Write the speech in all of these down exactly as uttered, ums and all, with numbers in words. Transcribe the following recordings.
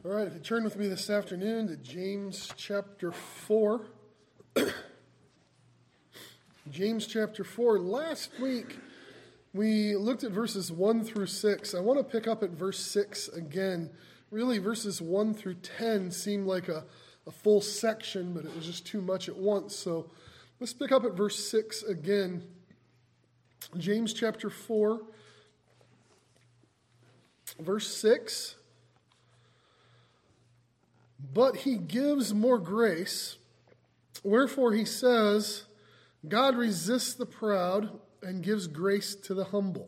All right, if you turn with me this afternoon to James chapter four. James chapter four. Last week, we looked at verses one through six. I want to pick up at verse six again. Really, verses one through ten seemed like a, a full section, but it was just too much at once. So let's pick up at verse six again. James chapter four, verse six. But he gives more grace, wherefore he says, God resists the proud and gives grace to the humble.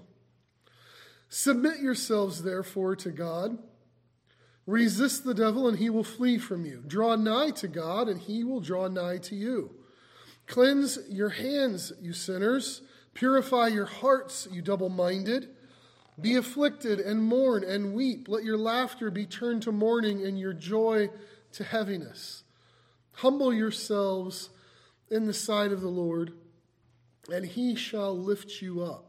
Submit yourselves, therefore, to God. Resist the devil, and he will flee from you. Draw nigh to God, and he will draw nigh to you. Cleanse your hands, you sinners. Purify your hearts, you double-minded. Be afflicted and mourn and weep. Let your laughter be turned to mourning and your joy to heaviness. Humble yourselves in the sight of the Lord, and he shall lift you up.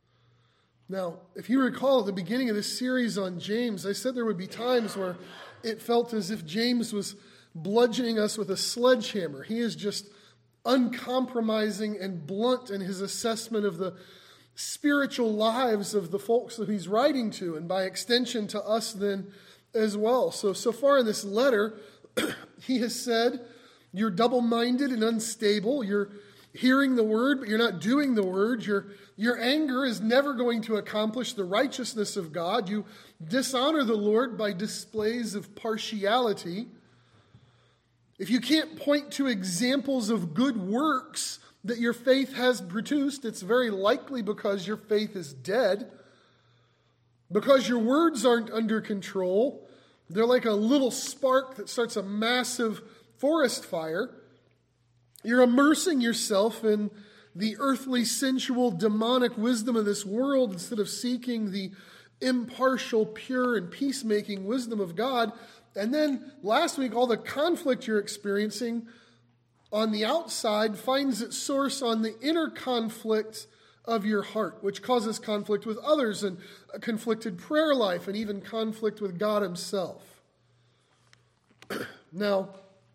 Now, if you recall at the beginning of this series on James, I said there would be times where it felt as if James was bludgeoning us with a sledgehammer. He is just uncompromising and blunt in his assessment of the spiritual lives of the folks that he's writing to, and by extension to us then as well. So, so far in this letter, he has said, you're double-minded and unstable. You're hearing the word, but you're not doing the word. Your, your anger is never going to accomplish the righteousness of God. You dishonor the Lord by displays of partiality. If you can't point to examples of good works that your faith has produced, it's very likely because your faith is dead. Because your words aren't under control. They're like a little spark that starts a massive forest fire. You're immersing yourself in the earthly, sensual, demonic wisdom of this world instead of seeking the impartial, pure, and peacemaking wisdom of God. And then last week, all the conflict you're experiencing on the outside finds its source on the inner conflict of your heart, which causes conflict with others and a conflicted prayer life and even conflict with God himself. Now,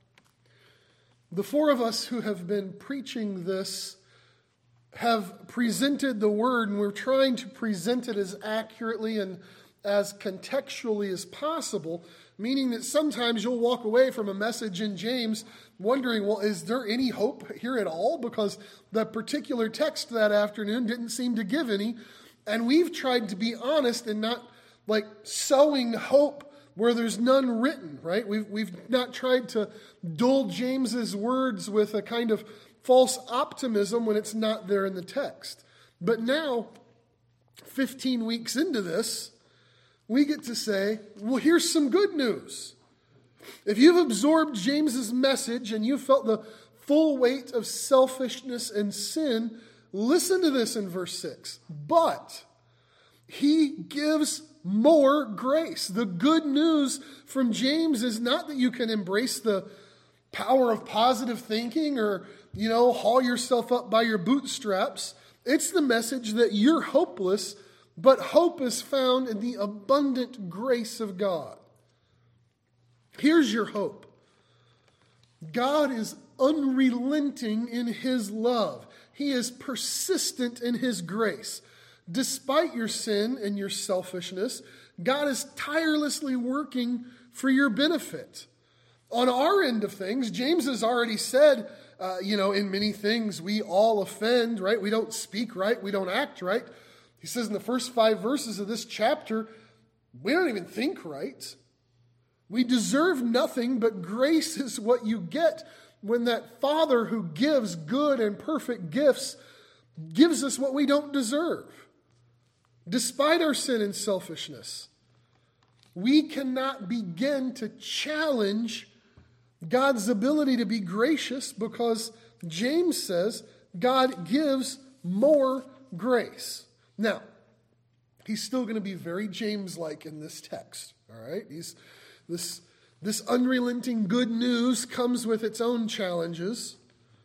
the four of us who have been preaching this have presented the word, and we're trying to present it as accurately and as contextually as possible, meaning that sometimes you'll walk away from a message in James wondering, well, is there any hope here at all? Because the particular text that afternoon didn't seem to give any. And we've tried to be honest and not like sowing hope where there's none written, right? We've, we've not tried to dull James's words with a kind of false optimism when it's not there in the text. But now, fifteen weeks into this, we get to say, well, here's some good news. If you've absorbed James's message and you felt the full weight of selfishness and sin, listen to this in verse six. But he gives more grace. The good news from James is not that you can embrace the power of positive thinking or, you know, haul yourself up by your bootstraps. It's the message that you're hopeless, but hope is found in the abundant grace of God. Here's your hope. God is unrelenting in his love. He is persistent in his grace. Despite your sin and your selfishness, God is tirelessly working for your benefit. On our end of things, James has already said, uh, you know, in many things we all offend, right? We don't speak right. We don't act right. He says in the first five verses of this chapter, we don't even think right. We deserve nothing, but grace is what you get when that Father who gives good and perfect gifts gives us what we don't deserve. Despite our sin and selfishness, we cannot begin to challenge God's ability to be gracious because James says God gives more grace. Now, he's still going to be very James-like in this text, all right? He's, this, this unrelenting good news comes with its own challenges.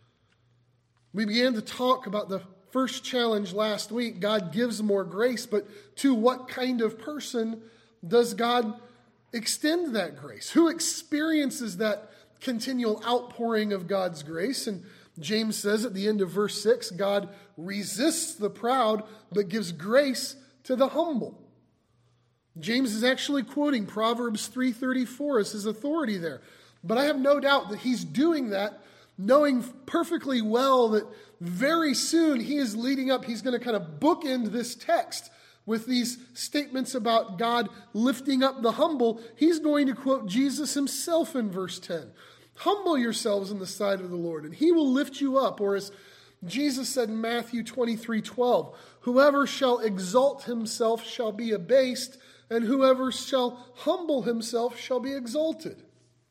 We began to talk about the first challenge last week. God gives more grace, but to what kind of person does God extend that grace? Who experiences that continual outpouring of God's grace? And James says at the end of verse six, God resists the proud, but gives grace to the humble. James is actually quoting Proverbs three thirty-four as his authority there. But I have no doubt that he's doing that, knowing perfectly well that very soon he is leading up, he's going to kind of bookend this text with these statements about God lifting up the humble. He's going to quote Jesus himself in verse ten. Humble yourselves in the sight of the Lord, and he will lift you up. Or as Jesus said in Matthew twenty-three twelve, whoever shall exalt himself shall be abased, and whoever shall humble himself shall be exalted.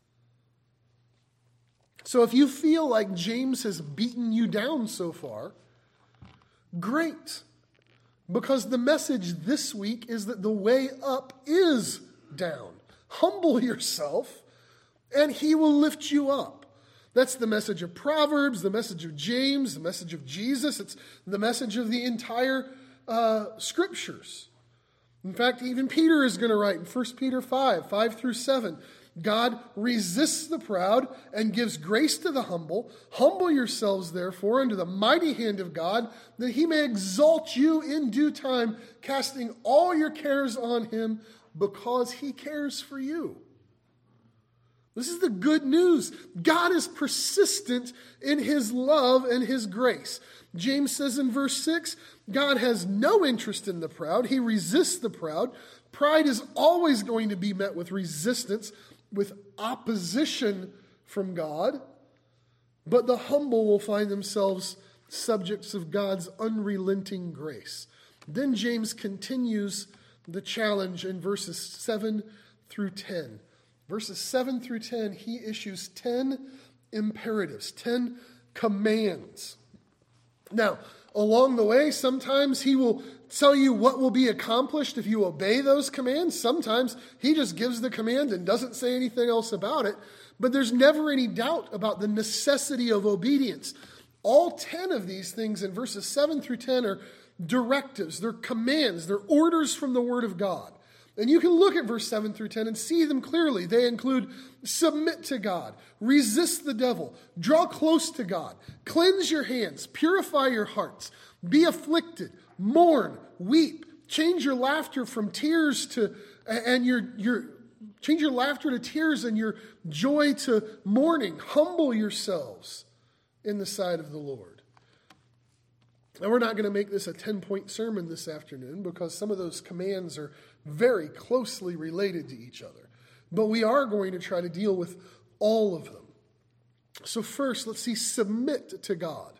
So if you feel like James has beaten you down so far, great. Because the message this week is that the way up is down. Humble yourself, and he will lift you up. That's the message of Proverbs, the message of James, the message of Jesus. It's the message of the entire uh, Scriptures. In fact, even Peter is going to write in First Peter five, five through seven, God resists the proud and gives grace to the humble. Humble yourselves, therefore, under the mighty hand of God, that he may exalt you in due time, casting all your cares on him, because he cares for you. This is the good news. God is persistent in his love and his grace. James says in verse six, God has no interest in the proud. He resists the proud. Pride is always going to be met with resistance, with opposition from God. But the humble will find themselves subjects of God's unrelenting grace. Then James continues the challenge in verses seven through ten. Verses seven through ten, he issues ten imperatives, ten commands. Now, along the way, sometimes he will tell you what will be accomplished if you obey those commands. Sometimes he just gives the command and doesn't say anything else about it. But there's never any doubt about the necessity of obedience. All ten of these things in verses seven through ten are directives, they're commands, they're orders from the Word of God. And you can look at verse seven through ten and see them clearly. They include submit to God, resist the devil, draw close to God, cleanse your hands, purify your hearts, be afflicted, mourn, weep, change your laughter from tears to, and your, your, change your laughter to tears and your joy to mourning. Humble yourselves in the sight of the Lord. Now, we're not going to make this a ten-point sermon this afternoon because some of those commands are very closely related to each other. But we are going to try to deal with all of them. So first, let's see, submit to God.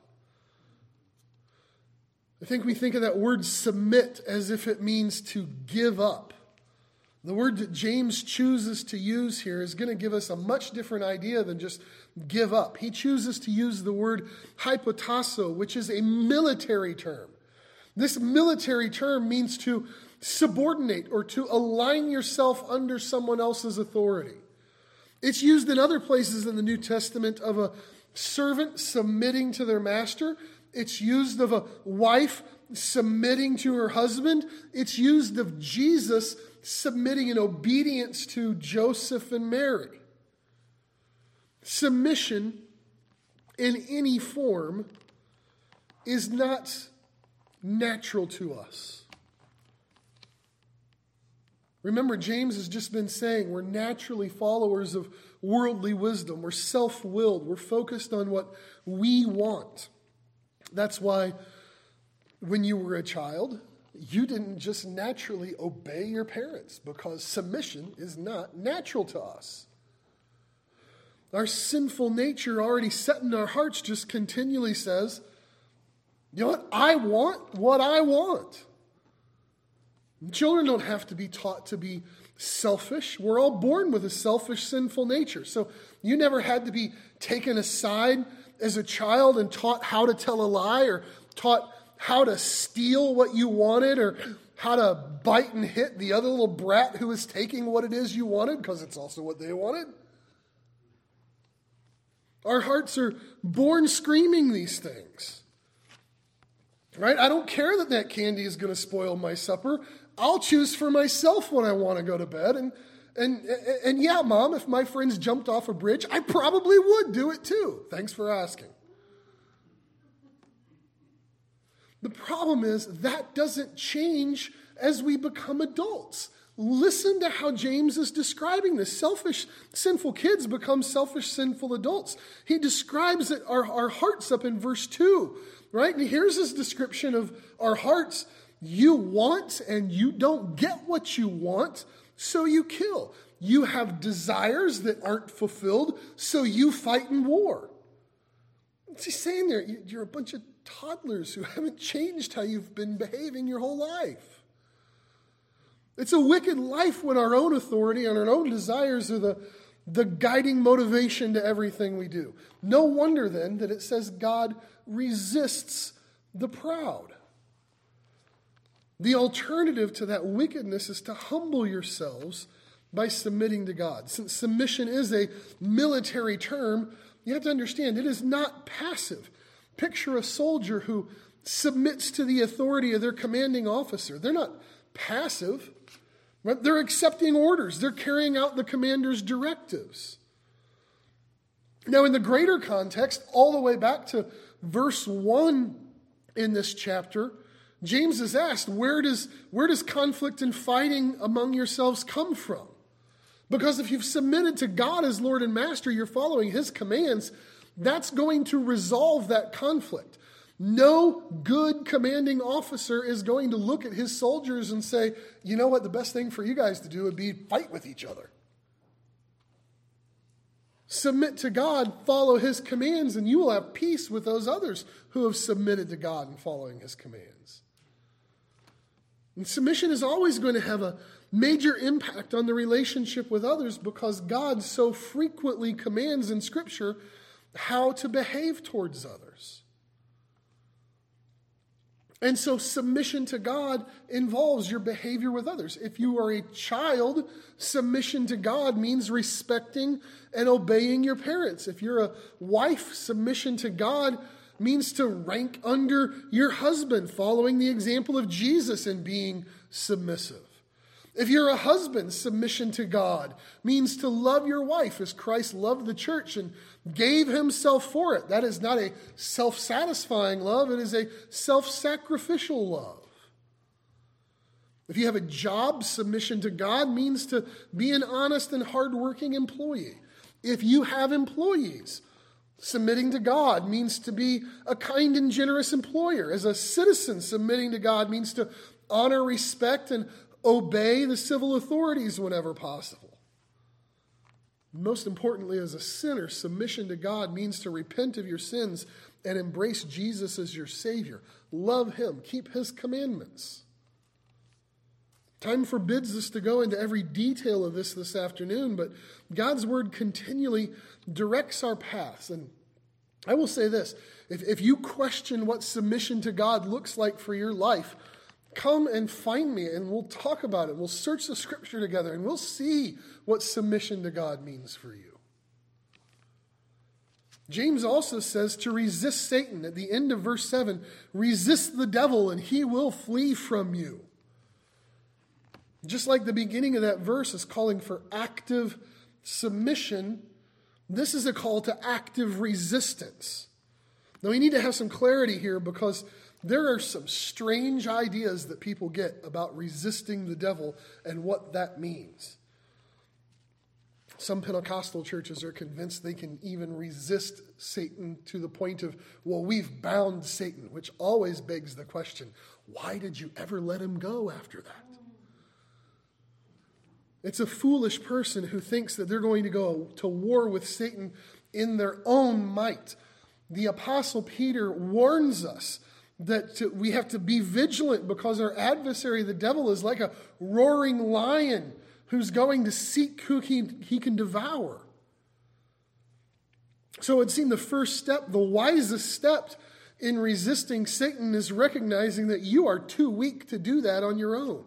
I think we think of that word submit as if it means to give up. The word that James chooses to use here is going to give us a much different idea than just give up. He chooses to use the word hypotasso, which is a military term. This military term means to subordinate or to align yourself under someone else's authority. It's used in other places in the New Testament of a servant submitting to their master. It's used of a wife submitting to her husband. It's used of Jesus submitting in obedience to Joseph and Mary. Submission in any form is not natural to us. Remember, James has just been saying we're naturally followers of worldly wisdom. We're self-willed. We're focused on what we want. That's why when you were a child, you didn't just naturally obey your parents because submission is not natural to us. Our sinful nature already set in our hearts just continually says, you know what? I want what I want. Children don't have to be taught to be selfish. We're all born with a selfish, sinful nature. So you never had to be taken aside as a child and taught how to tell a lie or taught how to steal what you wanted or how to bite and hit the other little brat who was taking what it is you wanted because it's also what they wanted. Our hearts are born screaming these things. Right? I don't care that that candy is going to spoil my supper. I'll choose for myself when I want to go to bed. And, And, and yeah, Mom, if my friends jumped off a bridge, I probably would do it too. Thanks for asking. The problem is that doesn't change as we become adults. Listen to how James is describing this. Selfish, sinful kids become selfish, sinful adults. He describes it, our, our hearts up in verse two, right? And here's his description of our hearts. You want and you don't get what you want, so you kill. You have desires that aren't fulfilled, so you fight in war. What's he saying there? You're a bunch of toddlers who haven't changed how you've been behaving your whole life. It's a wicked life when our own authority and our own desires are the, the guiding motivation to everything we do. No wonder then that it says God resists the proud. The alternative to that wickedness is to humble yourselves by submitting to God. Since submission is a military term, you have to understand it is not passive. Picture a soldier who submits to the authority of their commanding officer. They're not passive. Right? They're accepting orders. They're carrying out the commander's directives. Now, in the greater context, all the way back to verse one in this chapter, James is asked, where does, where does conflict and fighting among yourselves come from? Because if you've submitted to God as Lord and Master, you're following his commands, that's going to resolve that conflict. No good commanding officer is going to look at his soldiers and say, you know what, the best thing for you guys to do would be fight with each other. Submit to God, follow his commands, and you will have peace with those others who have submitted to God and following his commands. And submission is always going to have a major impact on the relationship with others because God so frequently commands in Scripture how to behave towards others. And so submission to God involves your behavior with others. If you are a child, submission to God means respecting and obeying your parents. If you're a wife, submission to God means to rank under your husband, following the example of Jesus in being submissive. If you're a husband, submission to God means to love your wife as Christ loved the church and gave himself for it. That is not a self-satisfying love. It is a self-sacrificial love. If you have a job, submission to God means to be an honest and hardworking employee. If you have employees, submitting to God means to be a kind and generous employer. As a citizen, submitting to God means to honor, respect, and obey the civil authorities whenever possible. Most importantly, as a sinner, submission to God means to repent of your sins and embrace Jesus as your Savior. Love him. Keep his commandments. Time forbids us to go into every detail of this this afternoon, but God's word continually directs our paths. And I will say this, if, if you question what submission to God looks like for your life, come and find me and we'll talk about it. We'll search the Scripture together and we'll see what submission to God means for you. James also says to resist Satan. At the end of verse seven, resist the devil and he will flee from you. Just like the beginning of that verse is calling for active submission, this is a call to active resistance. Now we need to have some clarity here because there are some strange ideas that people get about resisting the devil and what that means. Some Pentecostal churches are convinced they can even resist Satan to the point of, well, we've bound Satan, which always begs the question, why did you ever let him go after that? It's a foolish person who thinks that they're going to go to war with Satan in their own might. The Apostle Peter warns us that to, we have to be vigilant because our adversary, the devil, is like a roaring lion who's going to seek who he, he can devour. So it seemed the first step, the wisest step in resisting Satan is recognizing that you are too weak to do that on your own.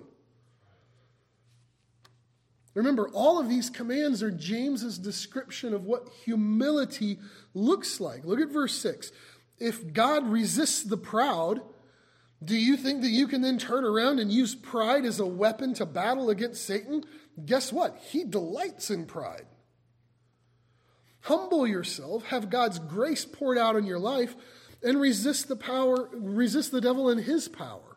Remember, all of these commands are James's description of what humility looks like. Look at verse six. If God resists the proud, do you think that you can then turn around and use pride as a weapon to battle against Satan? guess what? He delights in pride. Humble yourself, have God's grace poured out in your life, and resist the power, resist the devil and his power.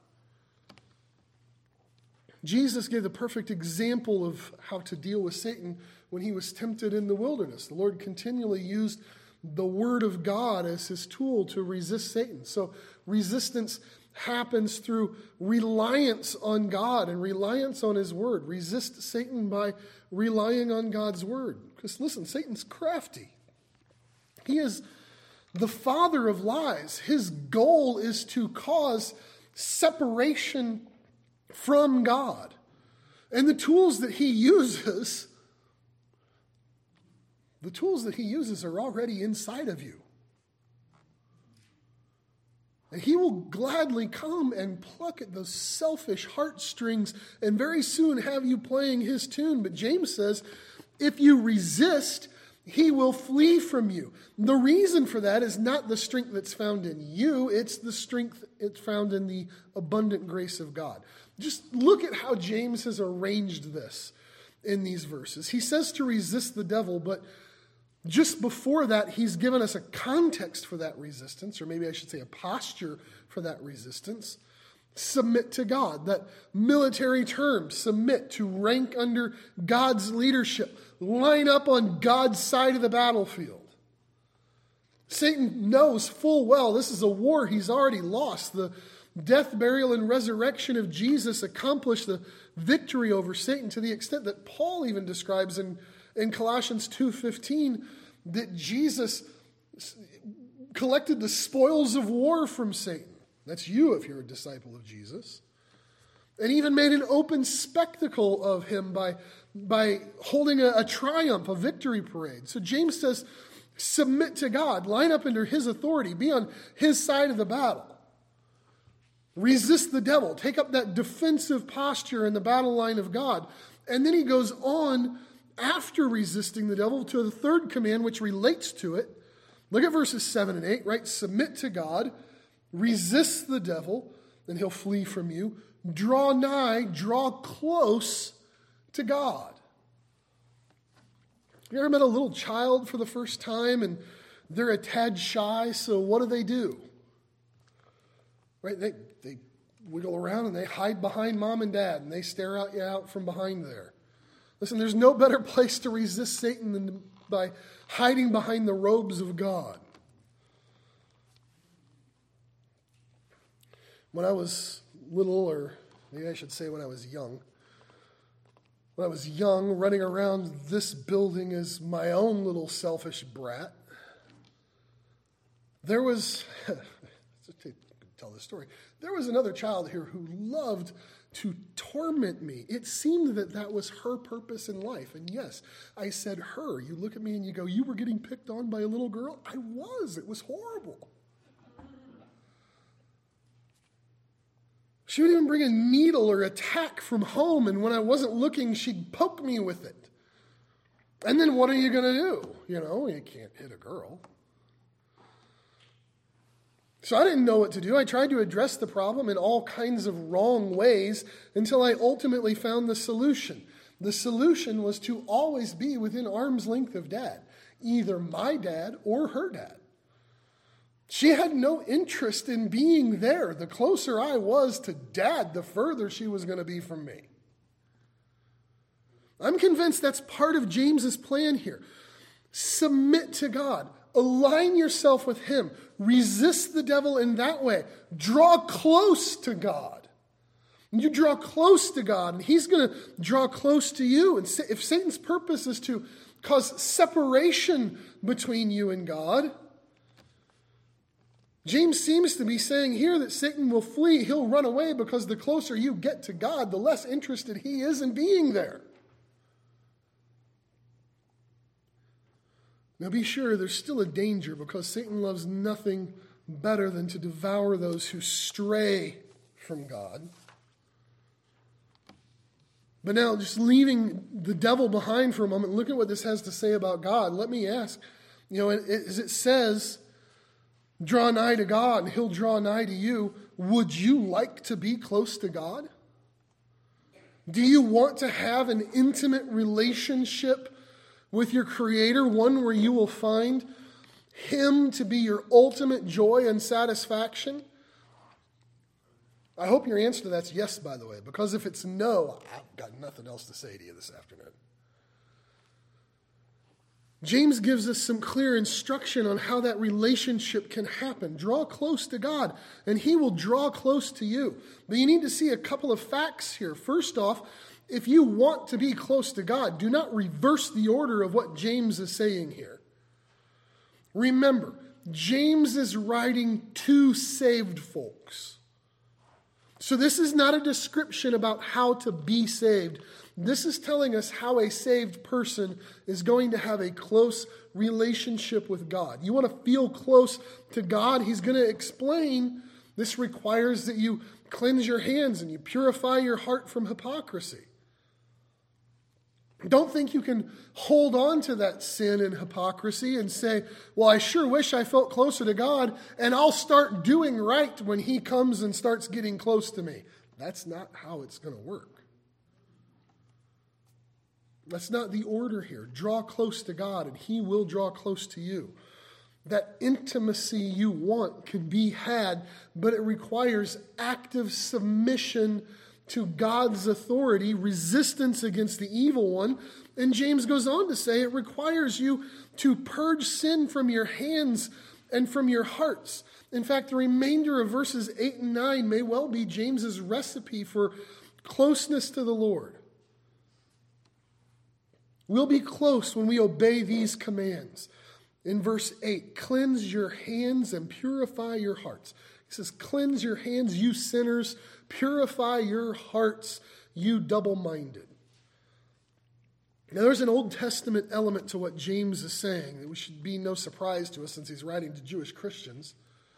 Jesus gave the perfect example of how to deal with Satan when he was tempted in the wilderness. The Lord continually used the Word of God as his tool to resist Satan. So resistance happens through reliance on God and reliance on his Word. Resist Satan by relying on God's Word. Because listen, Satan's crafty. He is the father of lies. His goal is to cause separation from God. And the tools that he uses, the tools that he uses are already inside of you. And he will gladly come and pluck at those selfish heartstrings and very soon have you playing his tune. But James says, if you resist, he will flee from you. The reason for that is not the strength that's found in you, it's the strength it's found in the abundant grace of God. Just look at how James has arranged this in these verses. He says to resist the devil, but just before that, he's given us a context for that resistance, or maybe I should say a posture for that resistance. Submit to God. That military term, submit, to rank under God's leadership. Line up on God's side of the battlefield. Satan knows full well this is a war he's already lost. The death, burial, and resurrection of Jesus accomplished the victory over Satan to the extent that Paul even describes in, in Colossians two fifteen that Jesus collected the spoils of war from Satan. That's you if you're a disciple of Jesus. And even made an open spectacle of him by, by holding a, a triumph, a victory parade. So James says, submit to God, line up under his authority, be on his side of the battle. Resist the devil, take up that defensive posture in the battle line of God. And then he goes on after resisting the devil to the third command, which relates to it. Look at verses seven and eight, right? Submit to God. Resist the devil, and he'll flee from you. Draw nigh, draw close to God. You ever met a little child for the first time and they're a tad shy, so what do they do? Right? They, they wiggle around and they hide behind mom and dad and they stare out you out from behind there. Listen, there's no better place to resist Satan than by hiding behind the robes of God. When I was little, or maybe I should say when I was young, when I was young, running around this building as my own little selfish brat, there was, to tell this story, there was another child here who loved to torment me. It seemed that that was her purpose in life. And yes, I said her. You look at me and you go, you were getting picked on by a little girl? I was. It was horrible. She would even bring a needle or a tack from home, and when I wasn't looking, she'd poke me with it. And then what are you going to do? You know, you can't hit a girl. So I didn't know what to do. I tried to address the problem in all kinds of wrong ways until I ultimately found the solution. The solution was to always be within arm's length of Dad, either my dad or her dad. She had no interest in being there. The closer I was to Dad, the further she was going to be from me. I'm convinced that's part of James's plan here. Submit to God. Align yourself with him. Resist the devil in that way. Draw close to God. You draw close to God, and he's going to draw close to you. And if Satan's purpose is to cause separation between you and God, James seems to be saying here that Satan will flee. He'll run away because the closer you get to God, the less interested he is in being there. Now be sure there's still a danger because Satan loves nothing better than to devour those who stray from God. But now, just leaving the devil behind for a moment, look at what this has to say about God. Let me ask, you know, as it says, draw nigh to God and he'll draw nigh to you. Would you like to be close to God? Do you want to have an intimate relationship with your Creator, one where you will find Him to be your ultimate joy and satisfaction? I hope your answer to that's yes, by the way, because if it's no, I've got nothing else to say to you this afternoon. James gives us some clear instruction on how that relationship can happen. Draw close to God, and He will draw close to you. But you need to see a couple of facts here. First off, if you want to be close to God, do not reverse the order of what James is saying here. Remember, James is writing to saved folks. So this is not a description about how to be saved. This is telling us how a saved person is going to have a close relationship with God. You want to feel close to God? He's going to explain this requires that you cleanse your hands and you purify your heart from hypocrisy. Don't think you can hold on to that sin and hypocrisy and say, well, I sure wish I felt closer to God, and I'll start doing right when He comes and starts getting close to me. That's not how it's going to work. That's not the order here. Draw close to God, and He will draw close to you. That intimacy you want can be had, but it requires active submission to God's authority, resistance against the evil one. And James goes on to say it requires you to purge sin from your hands and from your hearts. In fact, the remainder of verses eight and nine may well be James's recipe for closeness to the Lord. We'll be close when we obey these commands. In verse eight, cleanse your hands and purify your hearts. He says, cleanse your hands, you sinners. Purify your hearts, you double-minded. Now, there's an Old Testament element to what James is saying that we should be no surprise to us since he's writing to Jewish Christians.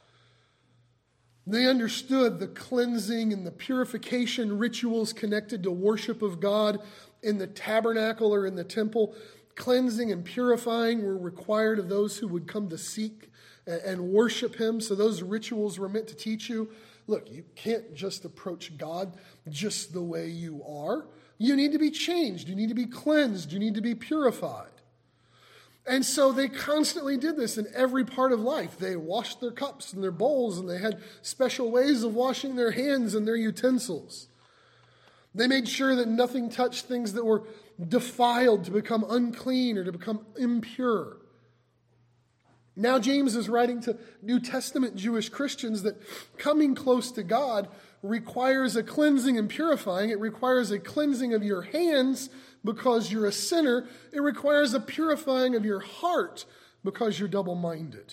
They understood the cleansing and the purification rituals connected to worship of God in the tabernacle or in the temple. Cleansing and purifying were required of those who would come to seek and worship Him. So those rituals were meant to teach you, look, you can't just approach God just the way you are. You need to be changed. You need to be cleansed. You need to be purified. And so they constantly did this in every part of life. They washed their cups and their bowls, and they had special ways of washing their hands and their utensils. They made sure that nothing touched things that were defiled to become unclean or to become impure. Now James is writing to New Testament Jewish Christians that coming close to God requires a cleansing and purifying. It requires a cleansing of your hands because you're a sinner. It requires a purifying of your heart because you're double-minded.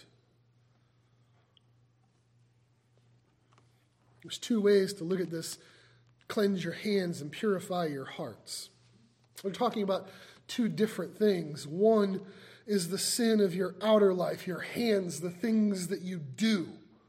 There's two ways to look at this: cleanse your hands and purify your hearts. We're talking about two different things. One is the sin of your outer life, your hands, the things that you do.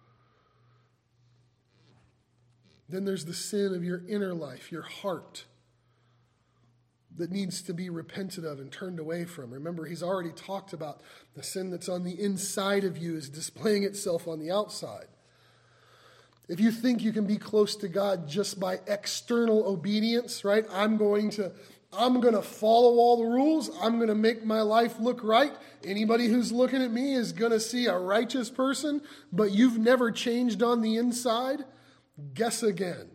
Then there's the sin of your inner life, your heart, that needs to be repented of and turned away from. Remember, he's already talked about the sin that's on the inside of you is displaying itself on the outside. If you think you can be close to God just by external obedience, right? I'm going to I'm going to follow all the rules. I'm going to make my life look right. Anybody who's looking at me is going to see a righteous person, but you've never changed on the inside. Guess again.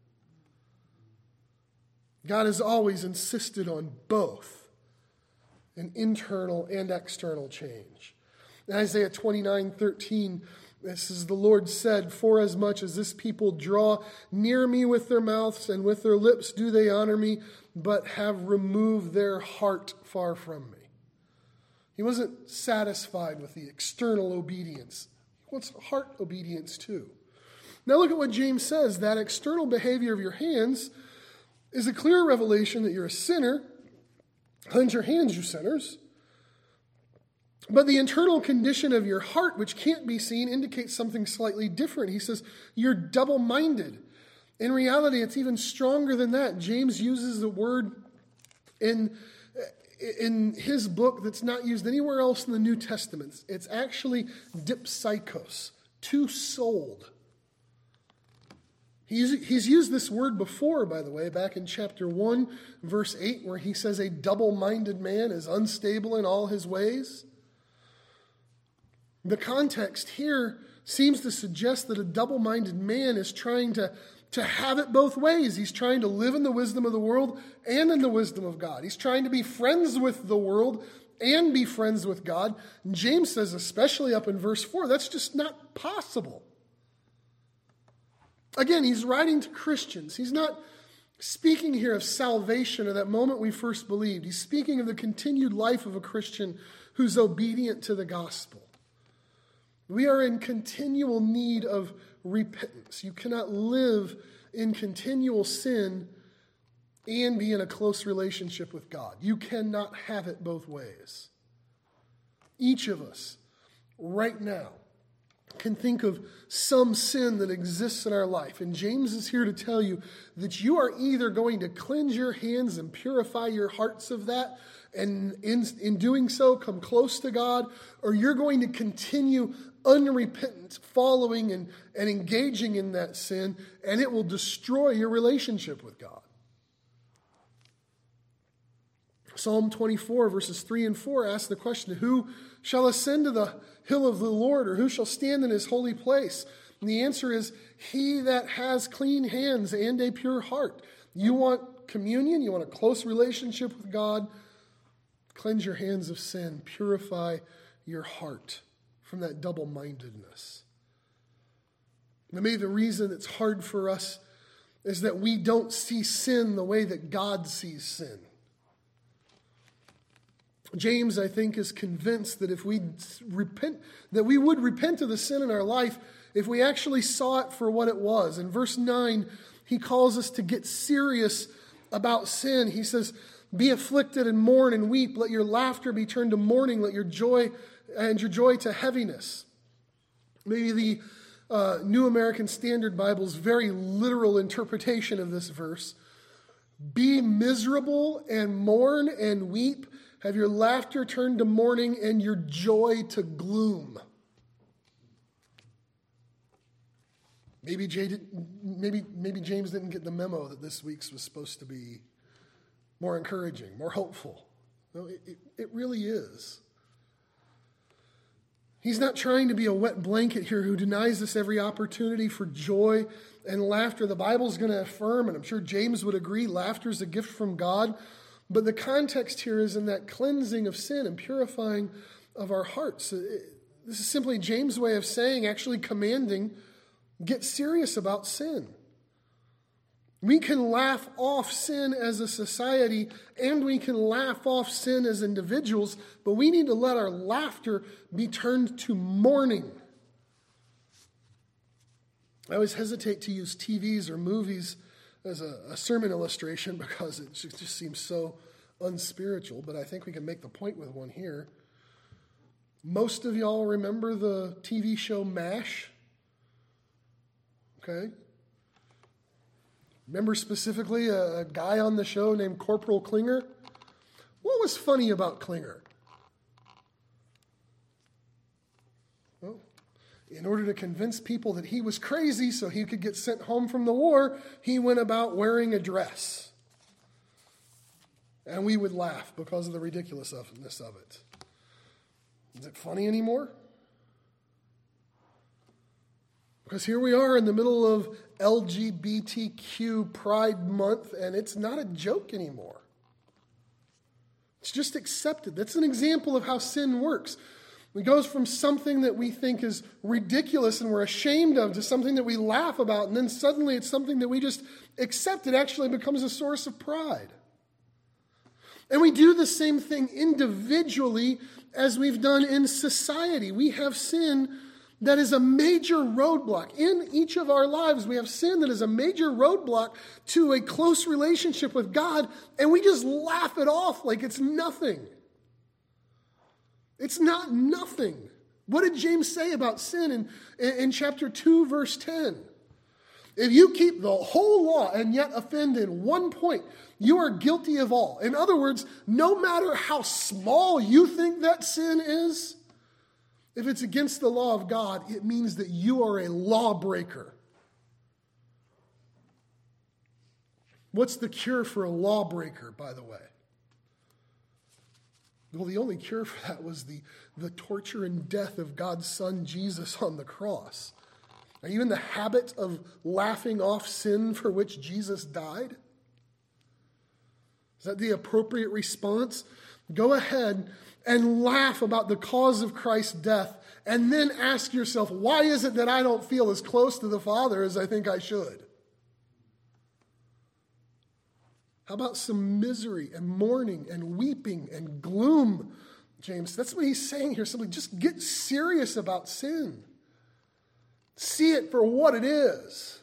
God has always insisted on both an internal and external change. In Isaiah twenty-nine thirteen, this is the Lord said, "For as much as this people draw near me with their mouths and with their lips do they honor me, but have removed their heart far from me." He wasn't satisfied with the external obedience. He wants heart obedience too. Now look at what James says. That external behavior of your hands is a clear revelation that you're a sinner. Cleanse your hands, you sinners. But the internal condition of your heart, which can't be seen, indicates something slightly different. He says, you're double-minded. In reality, it's even stronger than that. James uses the word in, in his book that's not used anywhere else in the New Testament. It's actually dipsychos, two-souled. He's, he's used this word before, by the way, back in chapter one, verse eight, where he says a double-minded man is unstable in all his ways. The context here seems to suggest that a double-minded man is trying to, to have it both ways. He's trying to live in the wisdom of the world and in the wisdom of God. He's trying to be friends with the world and be friends with God. And James says, especially up in verse four, that's just not possible. Again, he's writing to Christians. He's not speaking here of salvation or that moment we first believed. He's speaking of the continued life of a Christian who's obedient to the gospel. We are in continual need of repentance. You cannot live in continual sin and be in a close relationship with God. You cannot have it both ways. Each of us, right now, can think of some sin that exists in our life. And James is here to tell you that you are either going to cleanse your hands and purify your hearts of that, and in, in doing so come close to God, or you're going to continue unrepentant, following and, and engaging in that sin, and it will destroy your relationship with God. Psalm twenty-four, verses three and four asks the question, who shall ascend to the hill of the Lord, or who shall stand in his holy place? And the answer is, he that has clean hands and a pure heart. You want communion, you want a close relationship with God, cleanse your hands of sin, purify your heart from that double-mindedness. Maybe the reason it's hard for us is that we don't see sin the way that God sees sin. James, I think, is convinced that if we repent, that we would repent of the sin in our life if we actually saw it for what it was. In verse nine, he calls us to get serious about sin. He says, be afflicted and mourn and weep. Let your laughter be turned to mourning. Let your joy and your joy to heaviness. Maybe the uh, New American Standard Bible's very literal interpretation of this verse. Be miserable and mourn and weep. Have your laughter turned to mourning and your joy to gloom. Maybe, Jay did, maybe, maybe James didn't get the memo that this week's was supposed to be more encouraging, more hopeful. No, it, it, it really is. He's not trying to be a wet blanket here who denies us every opportunity for joy and laughter. The Bible's going to affirm, and I'm sure James would agree, laughter is a gift from God. But the context here is in that cleansing of sin and purifying of our hearts. This is simply James' way of saying, actually commanding, get serious about sin. We can laugh off sin as a society, and we can laugh off sin as individuals, but we need to let our laughter be turned to mourning. I always hesitate to use T Vs or movies as a, a sermon illustration because it just, just seems so unspiritual, but I think we can make the point with one here. Most of y'all remember the T V show MASH? Okay. Remember specifically a, a guy on the show named Corporal Klinger? What was funny about Klinger? Well, in order to convince people that he was crazy so he could get sent home from the war, he went about wearing a dress. And we would laugh because of the ridiculousness of it. Is it funny anymore? Because here we are in the middle of L G B T Q Pride Month, and it's not a joke anymore. It's just accepted. That's an example of how sin works. It goes from something that we think is ridiculous and we're ashamed of to something that we laugh about, and then suddenly it's something that we just accept. It actually becomes a source of pride. And we do the same thing individually as we've done in society. We have sin that is a major roadblock. In each of our lives, we have sin that is a major roadblock to a close relationship with God, and we just laugh it off like it's nothing. It's not nothing. What did James say about sin in, in chapter two, verse ten? If you keep the whole law and yet offend in one point, you are guilty of all. In other words, no matter how small you think that sin is, if it's against the law of God, it means that you are a lawbreaker. What's the cure for a lawbreaker, by the way? Well, the only cure for that was the, the torture and death of God's Son, Jesus, on the cross. Are you in the habit of laughing off sin for which Jesus died? Is that the appropriate response? Go ahead and laugh about the cause of Christ's death, and then ask yourself, why is it that I don't feel as close to the Father as I think I should? How about some misery and mourning and weeping and gloom, James? That's what he's saying here. Simply just get serious about sin. See it for what it is.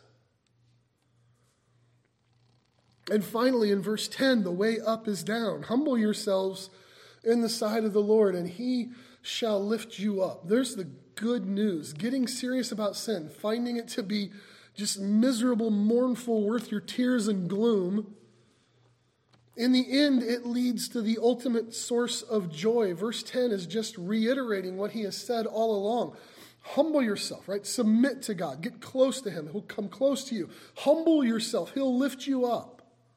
And finally, in verse ten, the way up is down. Humble yourselves in the sight of the Lord, and he shall lift you up. There's the good news. Getting serious about sin, finding it to be just miserable, mournful, worth your tears and gloom. In the end, it leads to the ultimate source of joy. Verse ten is just reiterating what he has said all along. Humble yourself, right? Submit to God. Get close to him. He'll come close to you. Humble yourself. He'll lift you up.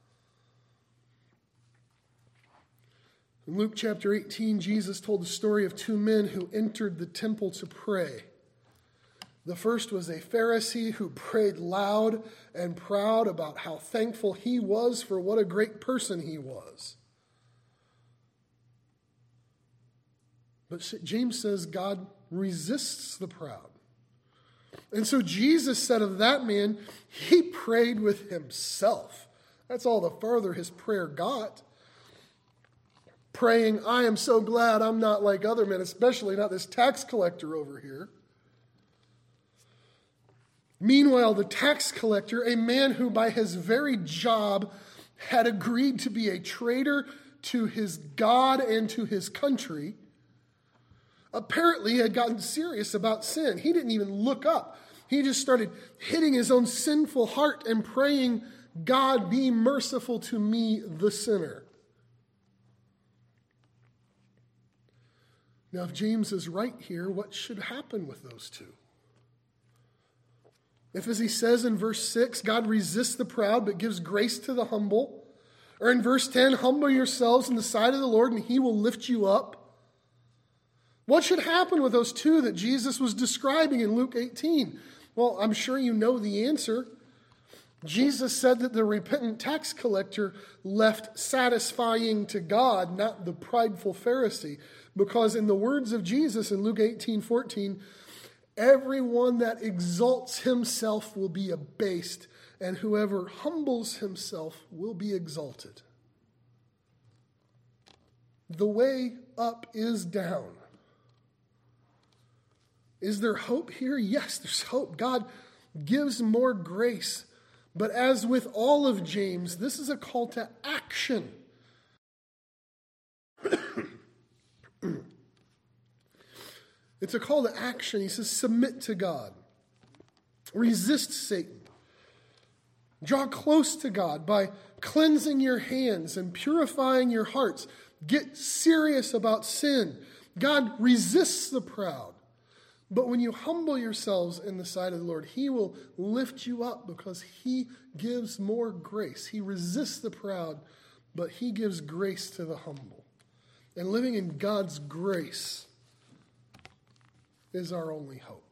In Luke chapter eighteen, Jesus told the story of two men who entered the temple to pray. The first was a Pharisee who prayed loud and proud about how thankful he was for what a great person he was. But James says God resists the proud. And so Jesus said of that man, he prayed with himself. That's all the farther his prayer got. Praying, I am so glad I'm not like other men, especially not this tax collector over here. Meanwhile, the tax collector, a man who by his very job had agreed to be a traitor to his God and to his country, apparently had gotten serious about sin. He didn't even look up. He just started hitting his own sinful heart and praying, God, be merciful to me, the sinner. Now, if James is right here, what should happen with those two? If, as he says in verse six, God resists the proud but gives grace to the humble, or in verse ten, humble yourselves in the sight of the Lord and he will lift you up, what should happen with those two that Jesus was describing in Luke eighteen? Well, I'm sure you know the answer. Jesus said that the repentant tax collector left satisfying to God, not the prideful Pharisee. Because in the words of Jesus in Luke eighteen fourteen, everyone that exalts himself will be abased, and whoever humbles himself will be exalted. The way up is down. Is there hope here? Yes, there's hope. God gives more grace. But as with all of James, this is a call to action. It's a call to action. He says, submit to God. Resist Satan. Draw close to God by cleansing your hands and purifying your hearts. Get serious about sin. God resists the proud. But when you humble yourselves in the sight of the Lord, he will lift you up because he gives more grace. He resists the proud, but he gives grace to the humble. And living in God's grace is our only hope.